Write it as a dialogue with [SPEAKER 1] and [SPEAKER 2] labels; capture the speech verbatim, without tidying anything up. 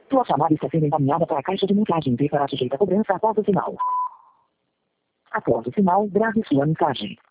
[SPEAKER 1] Sua chamada está sendo encaminhada para a caixa de mensagem e será sujeita a cobrança após o sinal. Após o sinal, grave sua mensagem.